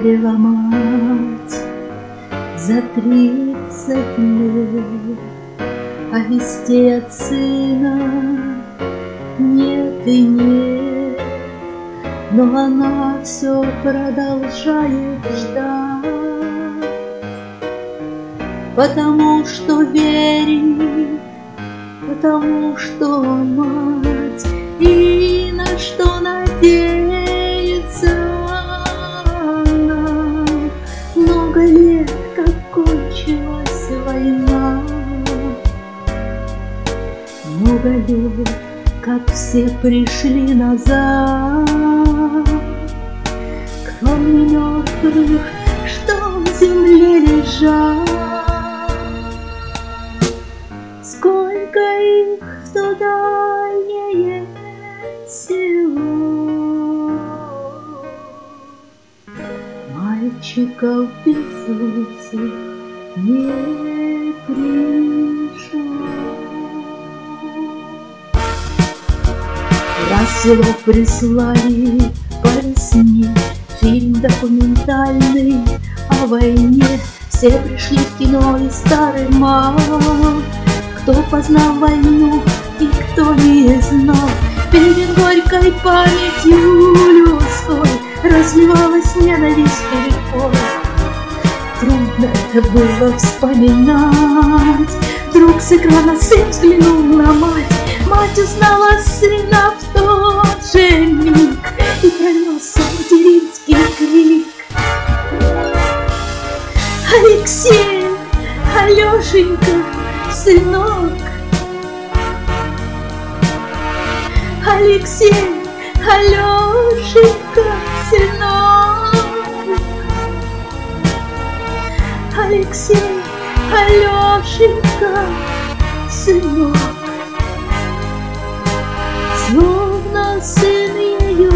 Старела мать за 30 лет, а вестей от сына нет и нет. Но она все продолжает ждать, потому что верит, потому что мать, и на что надеется она. Много лет, как кончилась война, много лет, как все пришли назад, кроме мертвых, что в земле лежат. Сколько их в то дальнее село, мальчиков безусых не пришло. Раз в село прислали по весне фильм документальный о войне. Все пришли в кино, и старый мал, кто познал войну и кто не знал. Перед горькой памятью людской разливалась ненависть перед. Трудно это было вспоминать. Вдруг с экрана сын взглянул на мать. Мать узнала сына в тот же миг, и пронесся материнский крик: Алексей, Алешенька, сынок! Алексей, Алешенька, сынок! Алексей, Алешенька, сынок! Словно сын ее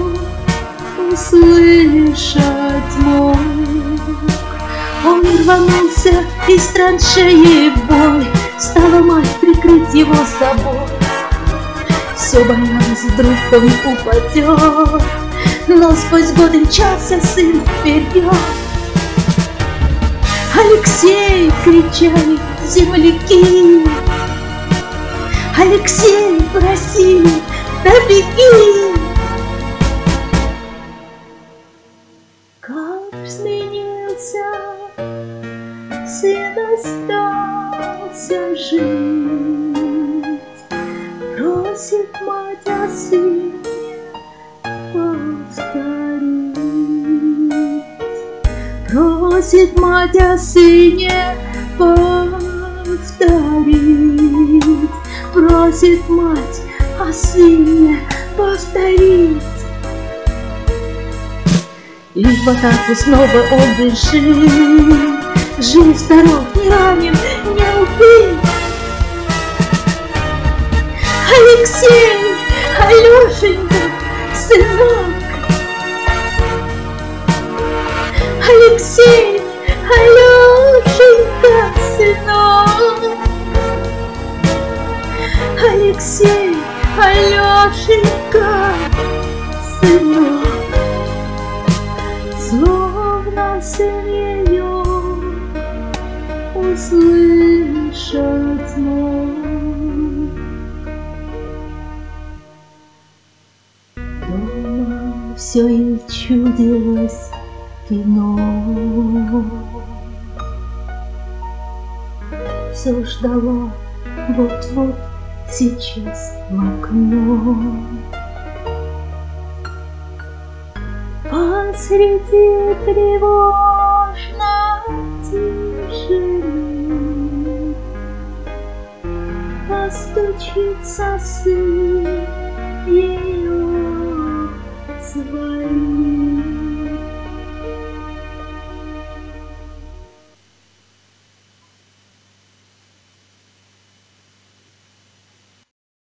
услышать мог. Он рванулся из траншеи в бой, стала мать прикрыть его собой. Все боялась, вдруг он упадет, но сквозь годы мчался сын вперед. Алексей! Кричали земляки, Алексей! Просили, да беги! Как сменился сын, остался жить, просит мать о сыне повторить. Просит мать о сыне повторить. Просит мать о сыне повторить. И в атаку снова он бежит, жив, здоров, не ранен, не убит. Алексей, Алешенька, сынок! Алексей, Алешенька, сынок! Алексей, Алешенька, сынок! Словно сын ее услышать мог. Дома все ей чудилось кино, все ждала вот-вот сейчас в окно. Посреди тревожной тишины постучится сын ей